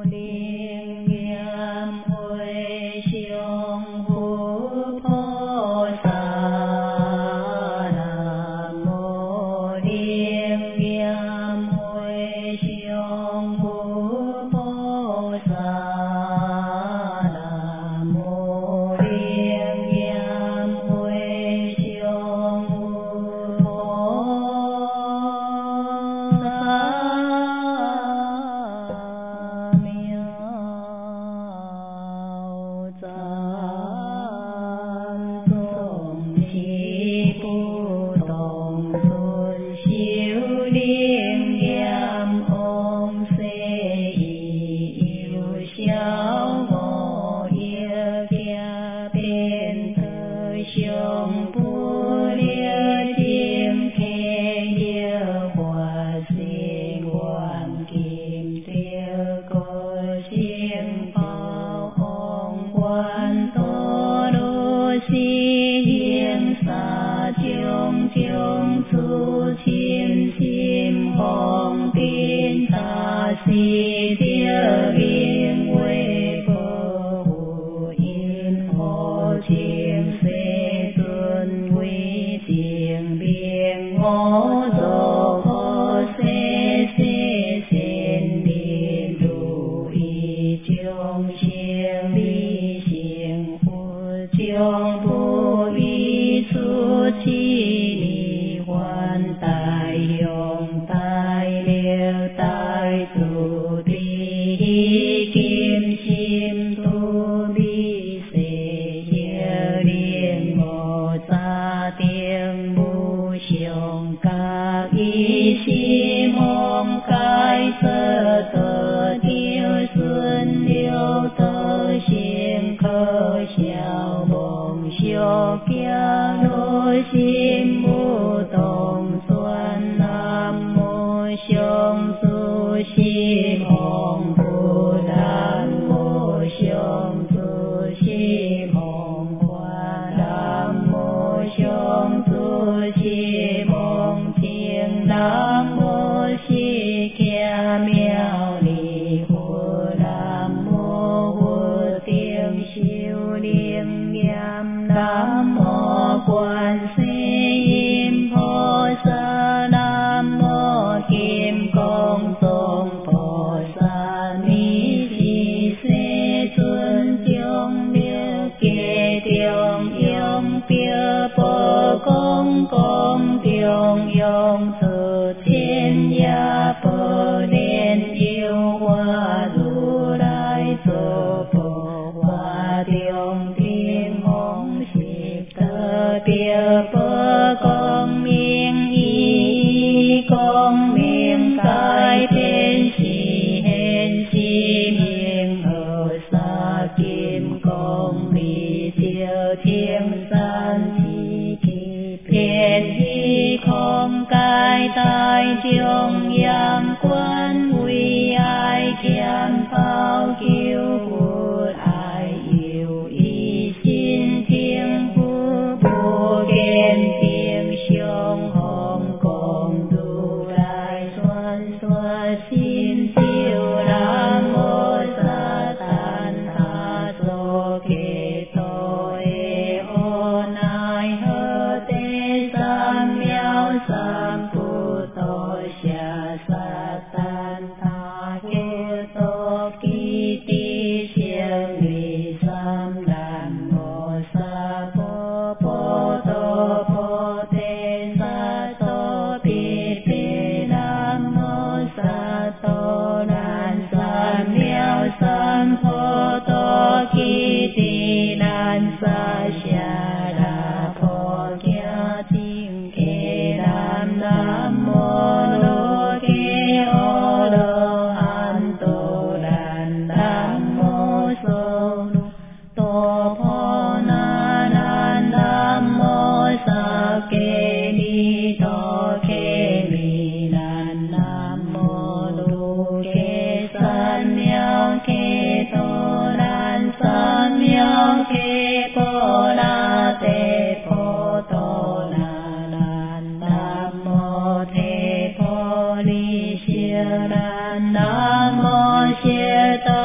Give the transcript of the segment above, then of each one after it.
Nam mô Sư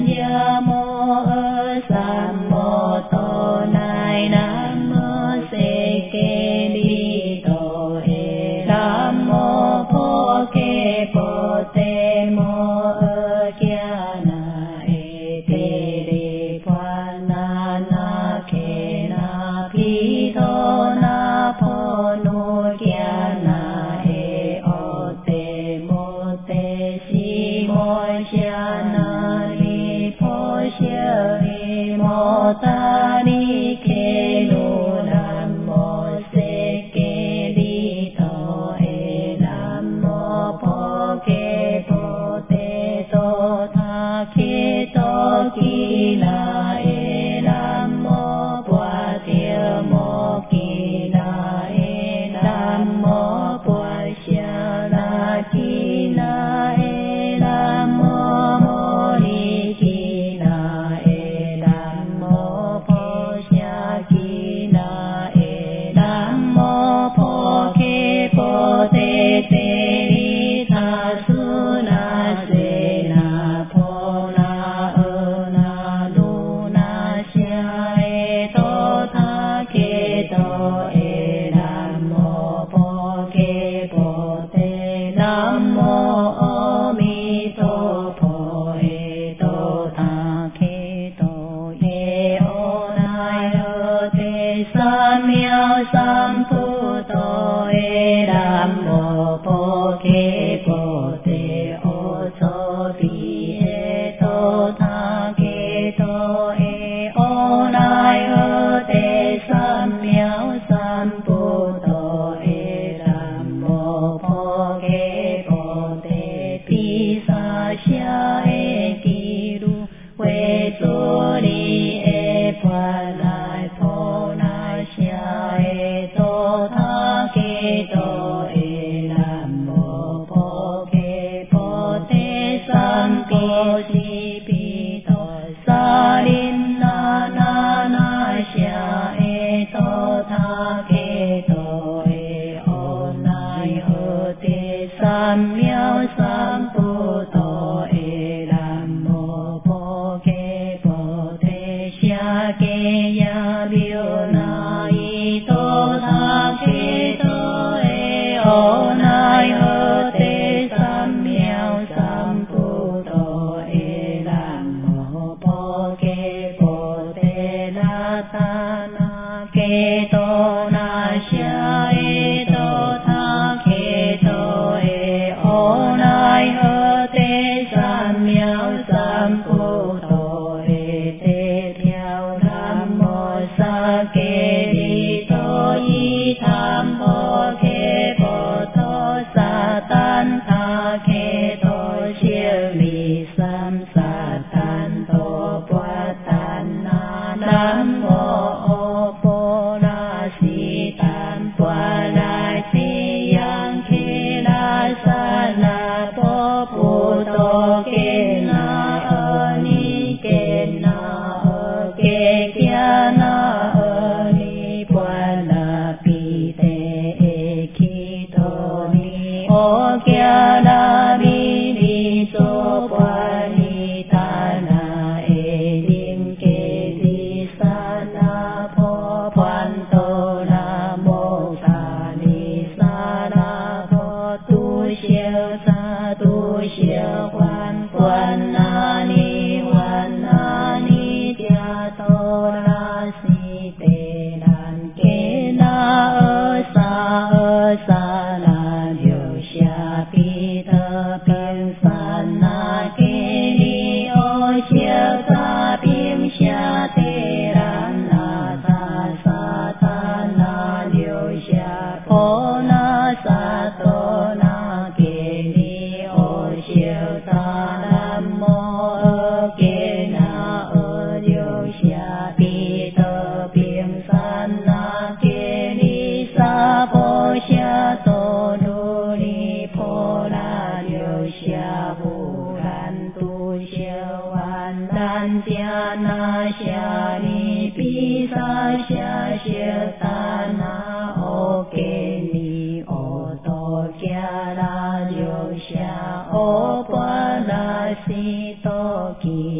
Kỳ đà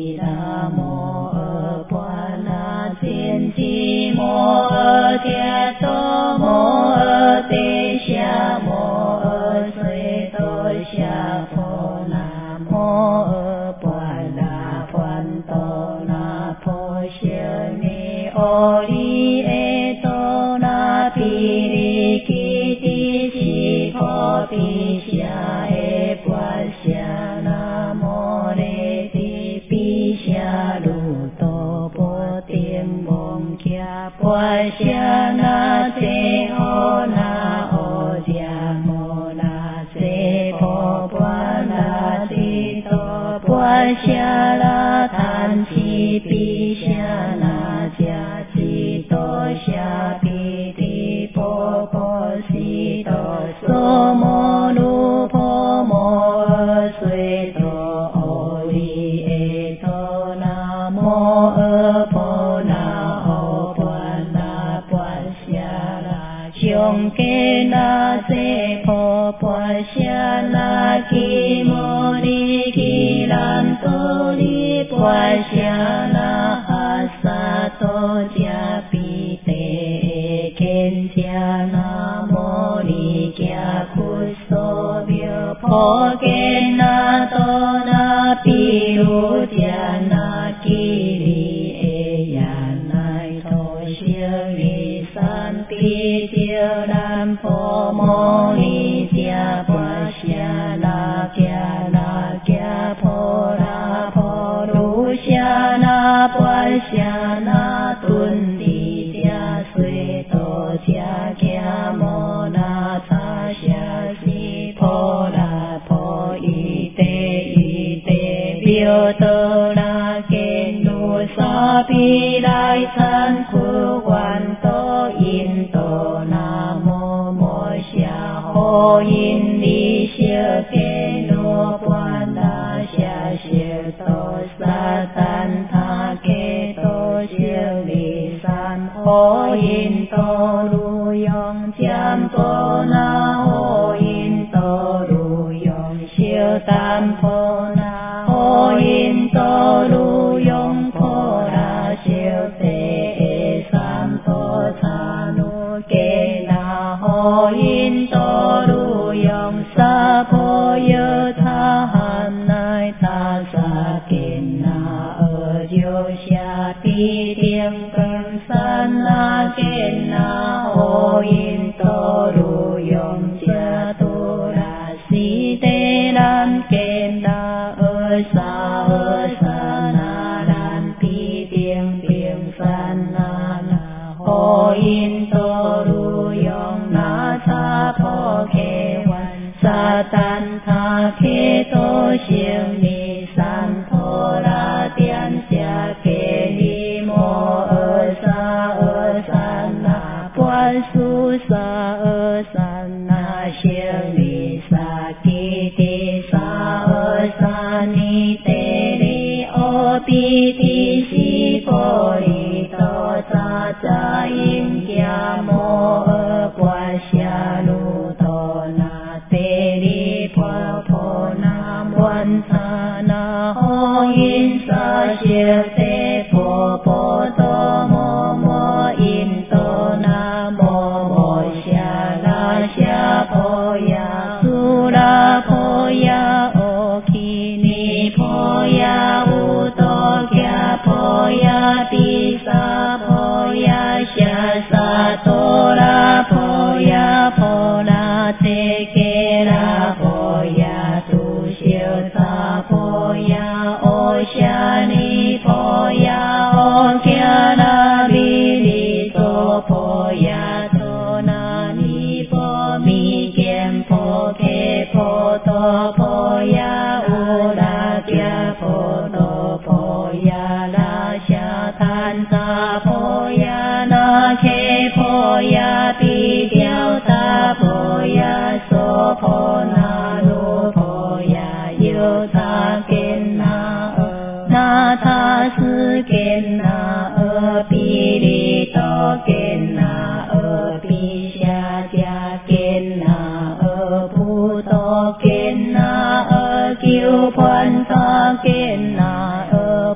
那摩诃婆那揭谛摩诃揭多摩诃帝夏摩诃阇多夏婆那摩诃婆那梵多那婆舍尼阿利耶多那毗梨祇帝悉婆毗夏耶婆夏那摩雷帝毗夏卢多波丁蒙伽婆夏那揭阿那阿迦摩那揭婆婆那帝多婆夏那檀七毗夏那迦吉多夏毗提婆婆悉多娑摩奴婆摩诃阇多阿利耶多那摩诃婆那阿婆那婆夏那凶伽那揭婆婆夏那祇摩尼祇兰多利婆夏那阿萨多迦毗帝乾迦那摩尼迦库娑bio婆伽那多那毗卢迦那祇利耶亚那陀舍利三毗鸠南婆摩尼迦婆夏那迦那迦婆那婆卢夏那婆夏那敦利迦阇多迦迦摩那擦夏悉婆那婆伊帝bio多那揭奴沙毗来参苦观多因多那摩摩夏吼因利舍揭奴婆那夏舍多萨旦他揭多舍利三吼因多卢用占婆那吼因多卢用舍旦婆那吼因多卢用婆那舍地三婆刹奴揭那吼因多卢用萨婆耶他含奈他萨揭那阿就夏毗丁更三那揭那吼因多卢用迦多那悉地南揭那阿萨那南毗丁三那吼因多卢用那萨婆揭完萨旦他揭多行尼三婆那殿下揭尼摩萨那观苏萨那行尼萨基提萨尼帝利欧毗提悉婆利多扎因伽摩诃婆夏卢多那帝利婆婆那摩萨那吼因萨舍帝婆婆多摩摩因多那摩摩夏那夏婆呀苏拉婆呀ô祇尼婆呀乌多迦婆呀毗沙婆呀夏萨多拉婆呀婆那揭揭拉婆呀苏修萨婆呀ô夏尼婆呀ô迦那毗梨多婆呀多那尼婆弥坚婆揭婆多婆呀乌拉迦婆多婆呀拉夏檀萨婆呀那揭婆呀毗雕萨婆呀娑婆那卢婆呀尤他揭那他斯揭那毗梨多揭那毗夏迦揭那普多揭那救盘萨揭那婆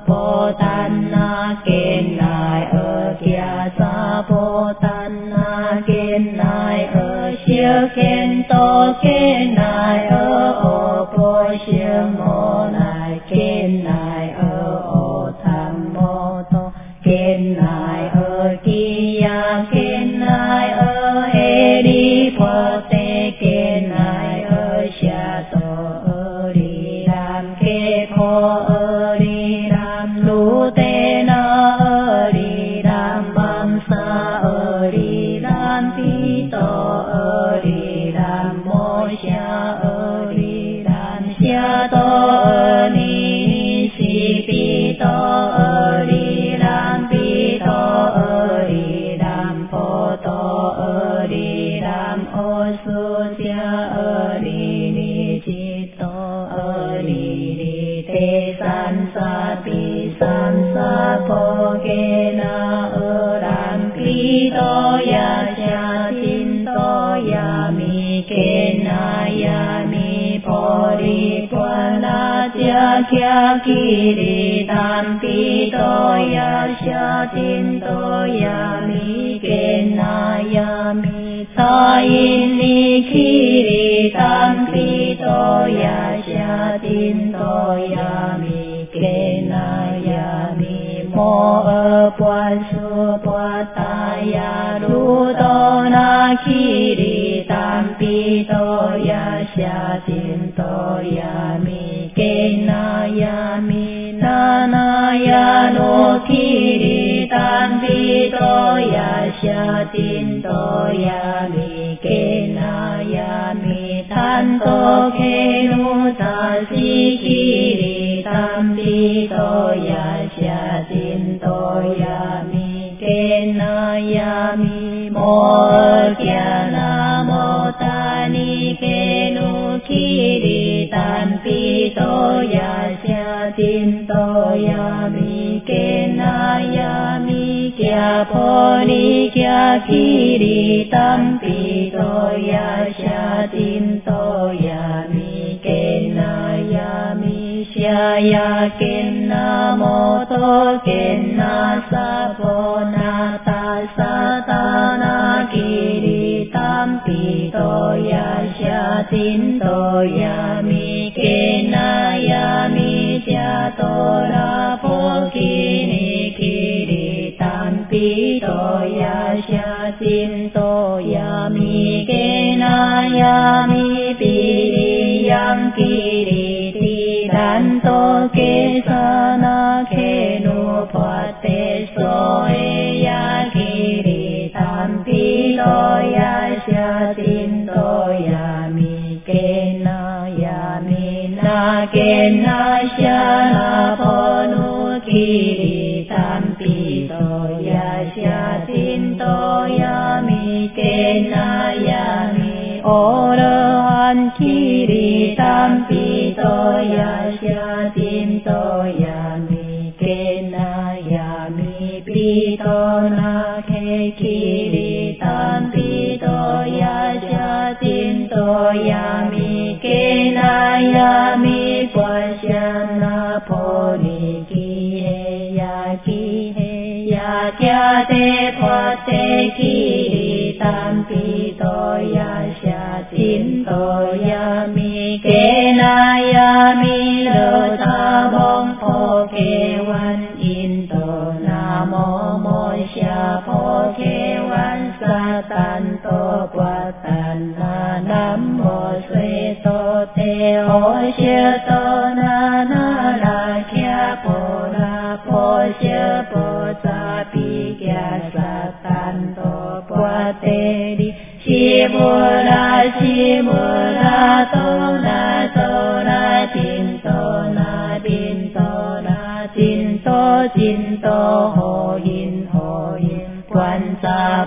tàn na kiến nai ở kia sa bồ tàn na kiến nai ở siêu kiến tô kiến nai ở ô bồ siêu mô nai kiến nai ở ô tham mô tô kiến nai ở kia kiến nai ở hê đi phật tê kiến nai ở xa tô ở đi đam kê khô ở đi đam lũ tê na ở đi đam bam sa ở đi đam pi tô ở đi đam mô xa ở đi đam xa tô ở ni si pi tô ở đi đam pi tô ở đi đam phô tô ở đi đam ô su xa ở đi ni chi tô ở đi đi te san sa pi san sa phô kê na ở đam pi tô ya cha tin tô ya mi kê na ya mi phô đi quan na cha kya ki đi đam pi tô ya cha tin tô ya mi kê na ya mi sa yin ni ki đi đam pi tô ya cha tin tô ya mi kê na ya mi mô ơ quan su pa ta ya ru tô na ki đi đam pi tô ya cha tin tô ya mi kê na ya mi na na ya no ki đi đam pi tô ya cha tin tô ya mi kê na ya mi than tô kê nu ta si ki đi đam pi tô ya cha tin tô ya mi kê na ya mi mô kya na mô ta ni kê nu ki đi đam pi tô ya cha tin tô ya mi kê na ya mi kya phô ni kya ki đi đam pi tô ya cha tin tô ya mi kê na ya mi sya ya kê na mô tô kê na sa phô na ta sa ta na ki đi đam pi tô ya cha tin tô ya mi kê na ya mi cha tô na phô ki ni ki đi đam pi tô ya cha tin tô ya mi kê na ya mi pi đi yang ki đi ti đan tô kê sa na kê nu phật tê so e ya ki đi đam pi tô ya cha tin tô ya mi kê na ya mi na kê na cha na phô nu ki đi đam pi tô ya cha tin tô ya mi kê na ya mi ô rơ han ki đi đam pi tô ya cha tin tô ya mi kê na ya mi pi tô na kê ki đi đam pi tô ya cha tin tô ya mi kê na ya mi qua cha na phô ni ki he ya kya te phật te ki đi đam pi tô ya cha tin tô ya mi kê na ya mi lơ tha bông phô kê wan in tô na mô mô cha phô kê wan sa tan tô qua tan na nam mô suy tô te ho chia tô na na la kya phô la phô chia phô sa pi kya sa tan tô qua te đi chi bồ la tô na tin tô na tin tô na tin tô hồ hin quan sa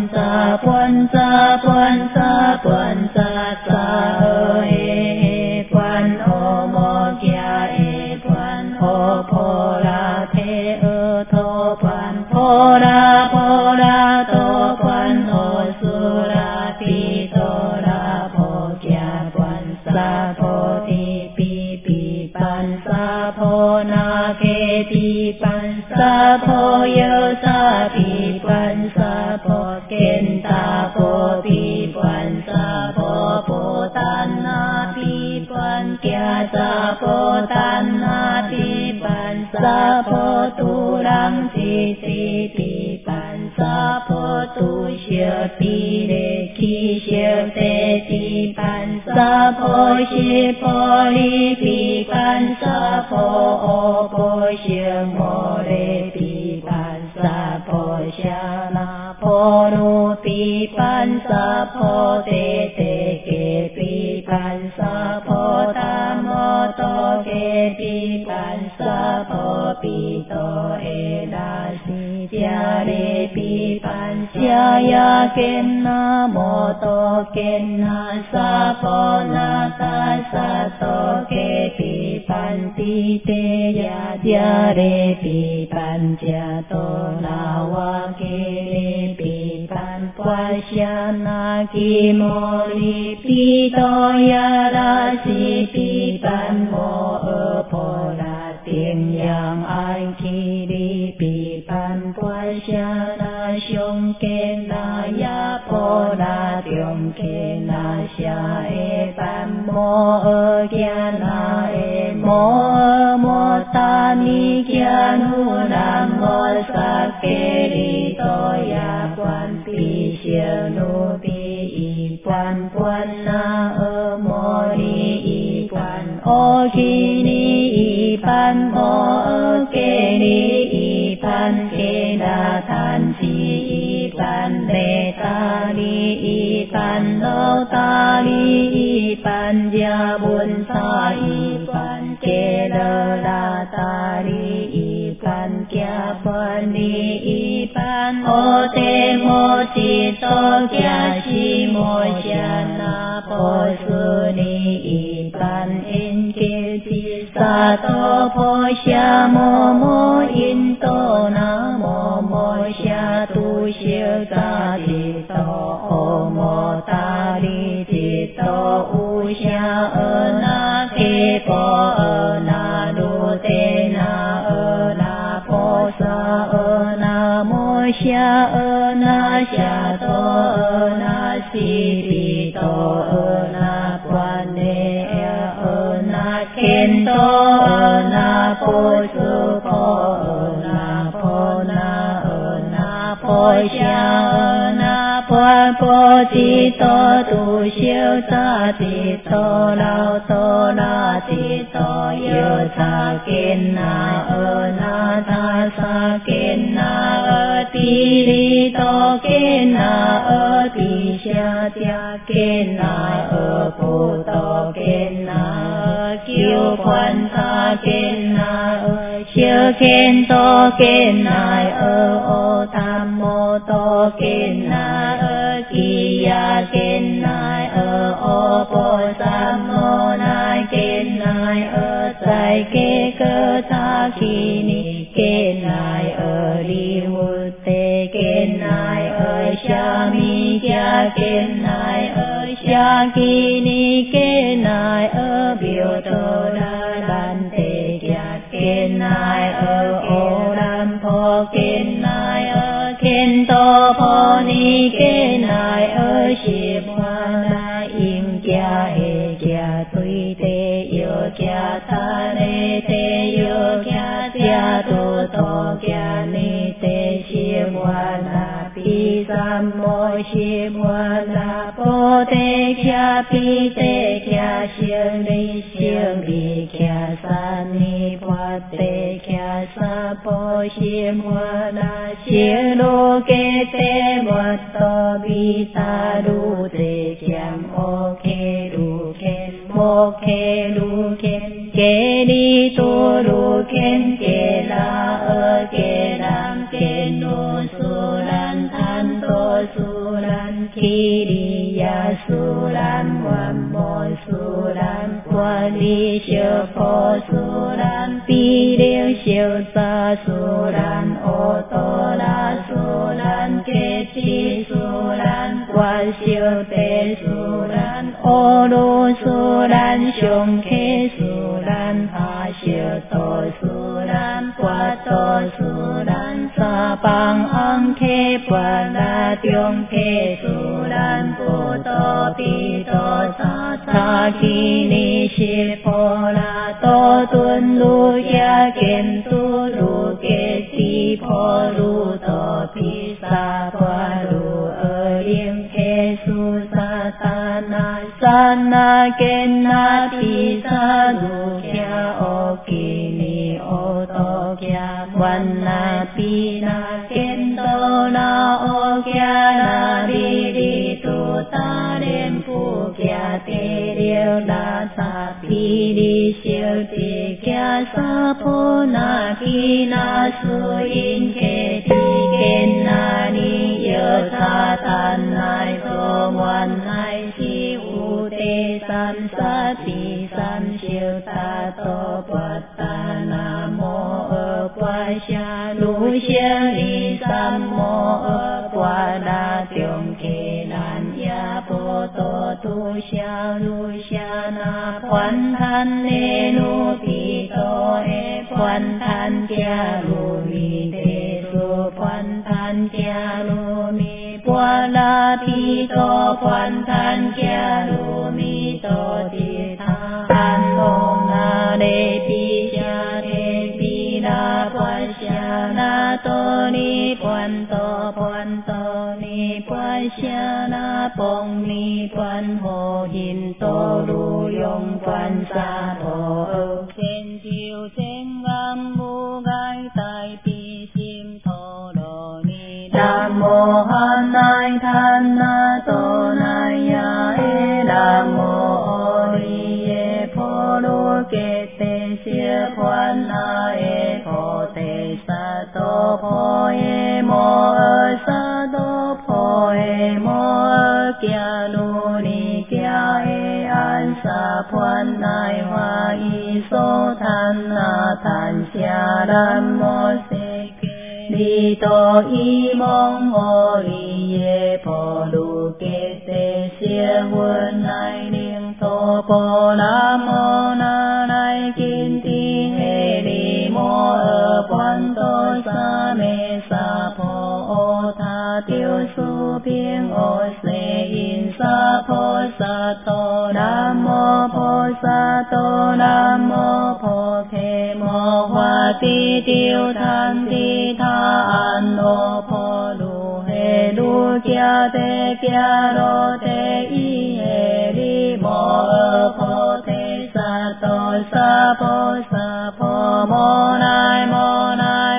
sa e quan ô mô kya e quan ô phô la thế ơ thô quan phô la tô quan ô su la pi tô la phô kya quan sa phô ti pi pi pan sa phô na ke ti pan pan sa pho yo sa pi pan sa pho ken ta pho pi pan sa pho po tan na pi pan kya sa pho tan na pi pan sa pho tu ram si si pi pan sa pho tu siêu pi đề khi siêu te pi pan sa pho si pho li pi pan sa pho o pho siêu mo re pi pan sa pho sha na pho nu pi pan sa pho te te ke pi pan sa pho ta mo to ke pi pan sa pho pi to e la si tia re pi pan sia ya ken na mo to ken na sa pho na ta sa to ke pi pan ti te ya tia re pi pan tia to na wa ke re pi pan qua sia na ki mo li pi to ya ra si pi pan mo ơ pho la tiền yang ai ki đi pi pan qua sia na xiong ke na ya pho la tiong ke na sia e pan mo ơ kia na e mo ơ mo ta ni kia nu nam mo sa ke ri to ya quan pi siêu nu pi y quan na ơ mo ri y quan o ki ni y pan mo ơ ke ni y pan ke na than si y pan le ta li y pan lo ta li y pan ya bun sa y pan ke lơ la ta li y pan kya pan li y pan o te mo chi to kya chi mo sha na po su ni y pan in ke chi sa to po sha mo in to na mo sha tu siêu ta chi to o mo ta li chi to u sha ơ na ke po ơ na du te na ơ na po sa ơ na mo sha ơ na sha to ơ na si pi to ơ na quan ne ơ na ken to ơ na po su po ơ na po na ơ na po sha ơ na po ti to tu siêu ta ti to lao to la ti to yo sa ken na ơ na ta sa ken na ơ ti li to ken na ơ ti sha tia ken na ơ pu to ken na ơ kiêu quan ta ken na ơ siêu ken to ken na ơ o tham mô to ken na ơ ki ya ken na ơ o po sam mô na ken na ơ sai ke cơ ta ki ni ken na ơ li hu te ken na ơ sha mi kya ken na ơ sha ki ni ken na ơ biểu to la lan te kya ken na ơ o ram pho ken na ơ ken to pho ni ken na ơ shi hoa na im kya he kya tui te yo kya ta ne te yo kya tia tu to kya ni te shi hoa na pi sam mo shi hoa na po te kya pi te kya siêng li kya sa ni pha te kya sa po shi hoa na siêng lu ke te mo to bi ta du te kyam o ke du ken mo ke du ken ke ni tu du ken ke la ơ ke lam ke no su lan an to su lan ki di ya su lan wam mo su lan qua li siêu pho su lan pi liêu siêu sa su lan ô tô la su lan ke chi su lan qua siêu te su lan ô lu su đan sung khê su đan hà siêu tô su đan qua tô su đan sa bằng ang khê qua la tiong khê su đan pu tô pi tô sa sa ki ni shi po la tô tuân lu ya ken tu lu ke ti po lu tô pi sa qua lu ơ liêng khê su sa ta na sa na ken na ti sa lu kya o ki ni o to kya quan na pi na ken to na o kya na di di tu ta đêm phu kya te điêu la sa pi đi siêu ti kya sa po na ki na su in ke ti ken na ni yo sa tan nai so ngoan nai si u te san sa ti san siêu ta to pat ta na mô ơ qua sha lu siêu ni sam mô ơ qua đa tiong ke nan ya po to tu sha lu sha na quan than ne nu pi to e quan than kya lu mi te su quan than kya lu mi qua la pi to quan than kya lu mi to ti tha an lo na de pi sha de pi la qua sha na to ni quan ni qua sha na pong ni quan ho hin to lu yong quan sa po ơ khen chiêu sen gam mu gai tai pi sim tho do ni nam mô han nai than na to nai ya e nam mô ri e pho lu ke te sia quan na e pho te sa to pho e mo ơ sa to pho e mo ơ kya lu ni kya e an sa quan nai hoa y so than na than sia ram mo se ke đi to y mong ho ri ye pho lu ke te sia quân nai nieng to po la mo na nai kin ti he ri mo ơ quan to sa me sa pho o tha tiêu su phiên o se in sa pho sa to nam mô pho sa to nam mô pho khe mo hoa ti tiêu than ti tha an o pho lu he lu kya te kya ro te y he ri mo ơ pho te sa to sa pho mo nai mo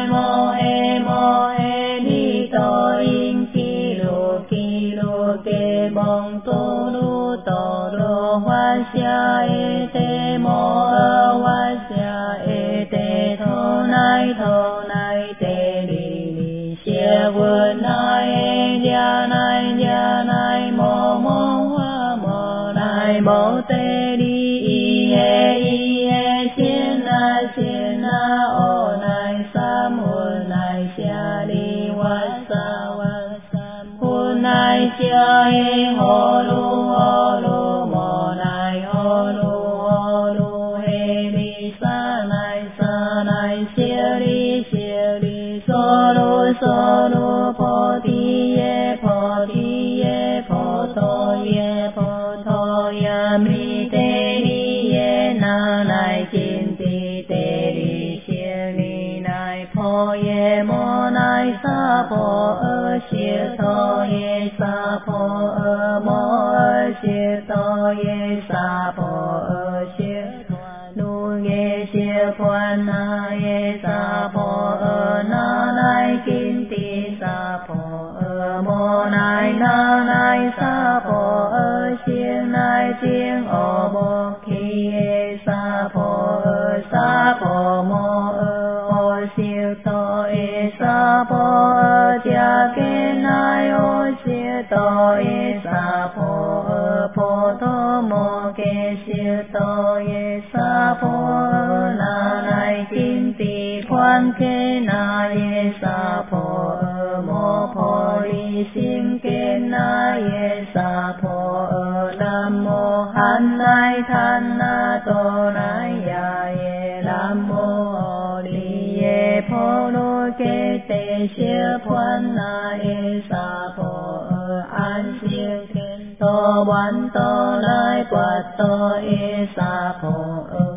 e ni to in ki lu ke bong tu lu to ro hoa xia e te mo ơ hoa xia e te tho nai te li xia quân nai e ya nai mo hoa mo nai mo te đi y he xiên na o nai sam hu nai xia li wa sam hu nai xia e ho lu mo nai ho lu he mi sa nai xia li so lu pho ti ye pho to ya mi te ni ye na nai kin ti te ri xia ni nai pho ye mo nai sa pho ơ xia to ye sa pho ơ mo ơ xia to ye sa pho ơ xia nu ye xia quan na ye sa pho ơ na nai kin ti sa pho ơ mo nai na nai sa pho ơ xiên nai xiên o mo khi ye sa pho mo ơ siêu to e sa pho ơ cha ke nai o siêu to e sa pho tho mo ke siêu to e sa pho na nai kin ti quan ke na e sa pho mo pho li sim ke na e sa pho nam mô Quan Nai Than Na Tô Nai Ya Ye Lam Mô Đi Ye Phô Nô Kê Tê Xia Quan Na E Sa Phô An Xia Tô Ban Tô Nai Quạt Tô E Sa Phô